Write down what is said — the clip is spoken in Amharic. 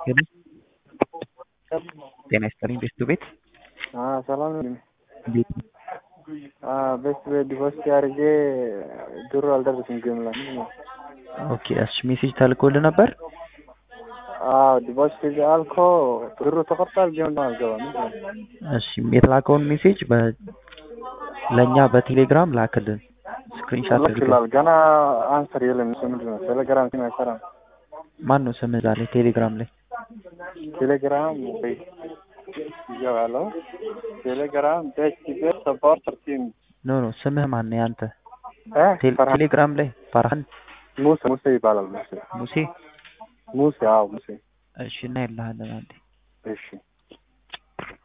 ሄሎ ጤና ይስጥልኝ ቤስቱ ቤት ሰላም ነው። እንዴት ነው? ቤስት ቤት ዲፖዚት አድርጌ ብሩ አልደረሰም ግን ነው። ኦኬ እሺ ሜሴጅ ተልኮልህ ነበር? ዲፖዚት አልኮ ብሩ ተቆርጧል ግን ነው አልገባም። እሺ የተላከውን ሜሴጅ ለኛ በቴሌግራም ላክልን ስክሪንሾት ልክላል ገና አንሰር የለም። ምንድን ነው ቴሌግራም ሲም አይሰራም። ማን ነው ስምህ ዛሬ ቴሌግራም ላይ? ቴሌግራም ወይ ያለው ቴሌግራም ቤት ሰፖርተር ቲም ኖ ስምህ ማን ነው ያንተ? ቴሌግራም ላይ ፈርሃን ሙሴ ይባላል። ሙሴ ሙሴ ሙሴ እሺ እና ይላል አንዴ እሺ